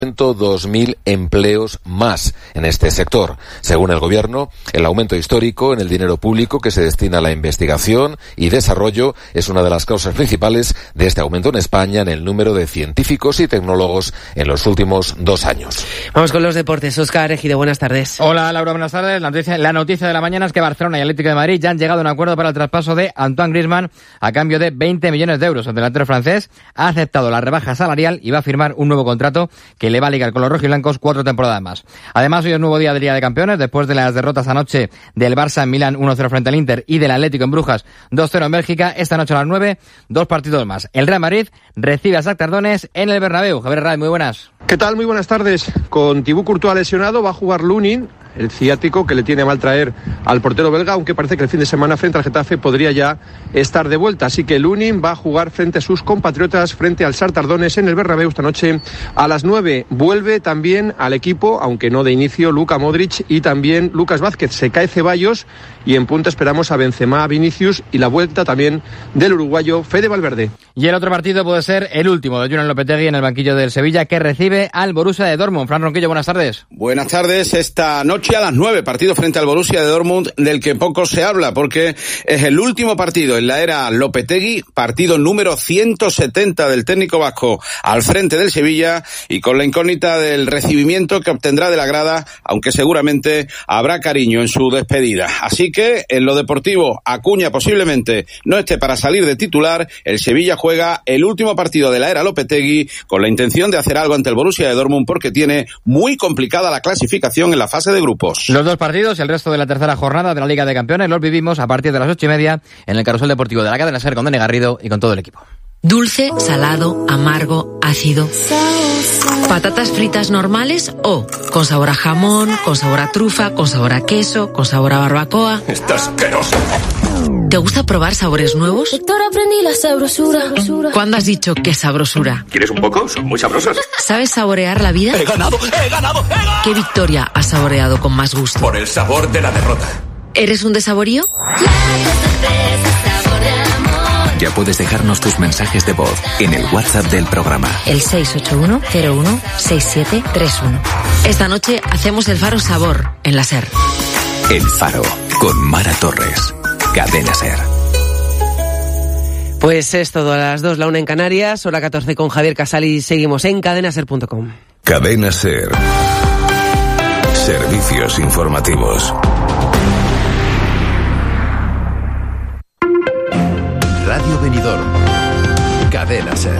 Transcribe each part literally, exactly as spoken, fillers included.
dos mil empleos más en este sector. Según el Gobierno, el aumento histórico en el dinero público que se destina a la investigación y desarrollo es una de las causas principales de este aumento en España en el número de científicos y tecnólogos en los últimos dos años. Vamos con los deportes. Óscar Ejido, buenas tardes. Hola, Laura, buenas tardes. La noticia, la noticia de la mañana es que Barcelona y Atlético de Madrid ya han llegado a un acuerdo para el traspaso de Antoine Griezmann a cambio de veinte millones de euros. El delantero francés ha aceptado la rebaja salarial y va a firmar un nuevo contrato que le va a ligar con los rojiblancos cuatro temporadas más. Además, hoy es nuevo día de Liga de Campeones, después de las derrotas anoche del Barça en Milán uno cero frente al Inter y del Atlético en Brujas dos cero en Bélgica. Esta noche a las nueve, dos partidos más. El Real Madrid recibe a Shakhtar Donetsk en el Bernabéu. Javier Ray, muy buenas. ¿Qué tal? Muy buenas tardes. Con Thibaut Courtois lesionado, va a jugar Lunin, el ciático que le tiene a mal traer al portero belga, aunque parece que el fin de semana frente al Getafe podría ya estar de vuelta. Así que Lunin va a jugar frente a sus compatriotas, frente al Shakhtar Donetsk en el Bernabéu esta noche a las nueve. Vuelve también al equipo, aunque no de inicio, Luka Modric y también Lucas Vázquez. Se cae Ceballos y en punta esperamos a Benzema, a Vinicius y la vuelta también del uruguayo Fede Valverde. Y el otro partido puede ser el último de Julen Lopetegui en el banquillo del Sevilla, que recibe al Borussia de Dortmund. Fran Ronquillo, buenas tardes. Buenas tardes. Esta noche a las nueve, partido frente al Borussia de Dortmund, del que poco se habla porque es el último partido en la era Lopetegui, partido número ciento setenta del técnico vasco al frente del Sevilla y con la incógnita del recibimiento que obtendrá de la grada, aunque seguramente habrá cariño en su despedida. Así que en lo deportivo, Acuña posiblemente no esté para salir de titular. El Sevilla juega el último partido de la era Lopetegui con la intención de hacer algo ante el Borussia de Dortmund porque tiene muy complicada la clasificación en la fase de grupos. Los dos partidos y el resto de la tercera jornada de la Liga de Campeones los vivimos a partir de las ocho y media en el Carrusel Deportivo de la Cadena SER con Dani Garrido y con todo el equipo. Dulce, salado, amargo, ácido. ¿Patatas fritas normales o con sabor a jamón, con sabor a trufa, con sabor a queso, con sabor a barbacoa? ¡Está asqueroso! ¿Te gusta probar sabores nuevos? Héctor, aprendí la sabrosura. ¿Cuándo has dicho qué sabrosura? ¿Quieres un poco? Son muy sabrosas. ¿Sabes saborear la vida? ¡He ganado! ¡He ganado! ¡He ganado! ¿Qué victoria has saboreado con más gusto? Por el sabor de la derrota. ¿Eres un desaborío? Ya puedes dejarnos tus mensajes de voz en el WhatsApp del programa. El seis ocho uno cero uno seis siete tres uno. Esta noche hacemos el Faro Sabor en la SER. El Faro, con Mara Torres. Cadena SER. Pues es todo, a las dos, la una en Canarias, hora catorce con Javier Casal y seguimos en cadena ser punto com. Cadena SER. Servicios informativos. Radio Benidorm. Cadena SER.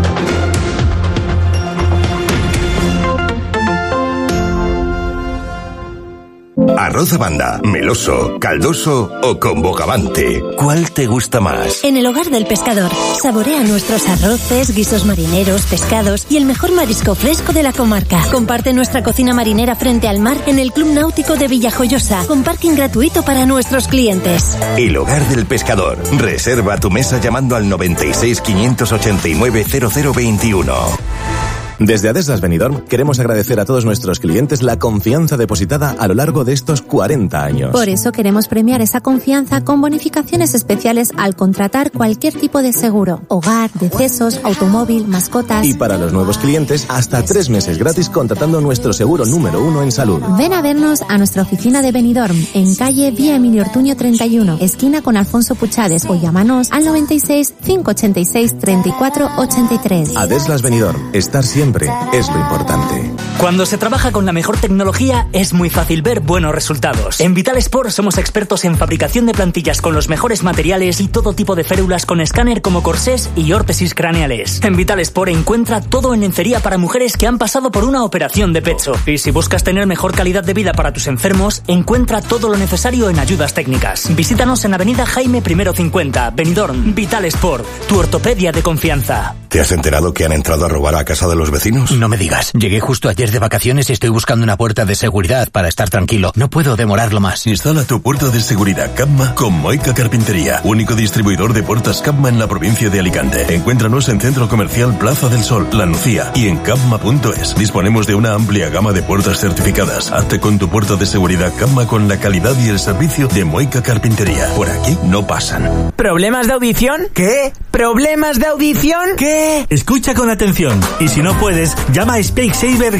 Arroz a banda, meloso, caldoso o con bogavante. ¿Cuál te gusta más? En el Hogar del Pescador, saborea nuestros arroces, guisos marineros, pescados y el mejor marisco fresco de la comarca. Comparte nuestra cocina marinera frente al mar en el Club Náutico de Villajoyosa, con parking gratuito para nuestros clientes. El Hogar del Pescador. Reserva tu mesa llamando al noventa y seis, quinientos ochenta y nueve, cero cero veintiuno. Desde Adeslas Benidorm queremos agradecer a todos nuestros clientes la confianza depositada a lo largo de estos cuarenta años. Por eso queremos premiar esa confianza con bonificaciones especiales al contratar cualquier tipo de seguro: hogar, decesos, automóvil, mascotas. Y para los nuevos clientes, hasta tres meses gratis contratando nuestro seguro número uno en salud. Ven a vernos a nuestra oficina de Benidorm, en calle Vía Emilio Ortuño treinta y uno, esquina con Alfonso Puchades, o llámanos al noventa y seis, cinco ochenta y seis, treinta y cuatro ochenta y tres. Adeslas Benidorm, estar siempre es lo importante. Cuando se trabaja con la mejor tecnología es muy fácil ver buenos resultados. En Vital Sport somos expertos en fabricación de plantillas con los mejores materiales y todo tipo de férulas con escáner como corsés y órtesis craneales. En Vital Sport encuentra todo en lencería para mujeres que han pasado por una operación de pecho. Y si buscas tener mejor calidad de vida para tus enfermos, encuentra todo lo necesario en ayudas técnicas. Visítanos en Avenida Jaime I cincuenta, Benidorm. Vital Sport, tu ortopedia de confianza. ¿Te has enterado que han entrado a robar a casa de los vecinos? No me digas. Llegué justo ayer de vacaciones y estoy buscando una puerta de seguridad para estar tranquilo. No puedo demorarlo más. Instala tu puerta de seguridad Capma con Moica Carpintería, único distribuidor de puertas Capma en la provincia de Alicante. Encuéntranos en Centro Comercial Plaza del Sol, La Nucía y en capma punto es. Disponemos de una amplia gama de puertas certificadas. Hazte con tu puerta de seguridad Capma con la calidad y el servicio de Moica Carpintería. Por aquí no pasan. ¿Problemas de audición? ¿Qué? ¿Problemas de audición? ¿Qué? Escucha con atención y si no puedes, llama a Speaksaver